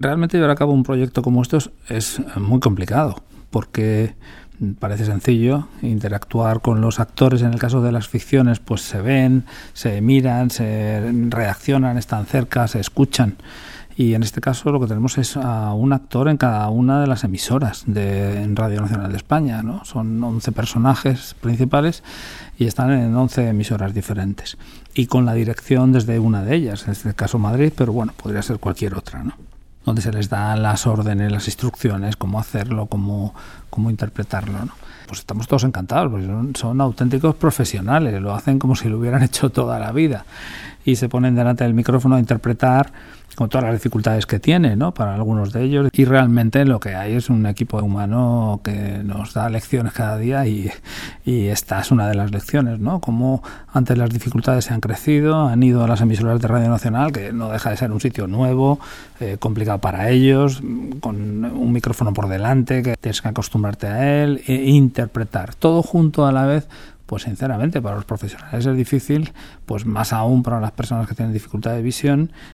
Realmente llevar a cabo un proyecto como estos es muy complicado, porque parece sencillo interactuar con los actores. En el caso de las ficciones, pues se ven, se miran, se reaccionan, están cerca, se escuchan. Y en este caso lo que tenemos es a un actor en cada una de las emisoras en Radio Nacional de España, ¿no? Son 11 personajes principales y están en 11 emisoras diferentes. Y con la dirección desde una de ellas, en este caso Madrid, pero bueno, podría ser cualquier otra, ¿no? Donde se les dan las órdenes, las instrucciones, cómo hacerlo, cómo interpretarlo, ¿no? Pues estamos todos encantados, porque son auténticos profesionales, lo hacen como si lo hubieran hecho toda la vida y se ponen delante del micrófono a interpretar con todas las dificultades que tiene, ¿no? Para algunos de ellos, y realmente lo que hay es un equipo humano que nos da lecciones cada día y esta es una de las lecciones, ¿no? Cómo ante las dificultades se han crecido, han ido a las emisoras de Radio Nacional, que no deja de ser un sitio nuevo, complicado para ellos, con un micrófono por delante, que tienes que acostumbrarte a él, e interpretar todo junto a la vez. Pues sinceramente para los profesionales es difícil, pues más aún para las personas que tienen dificultad de visión,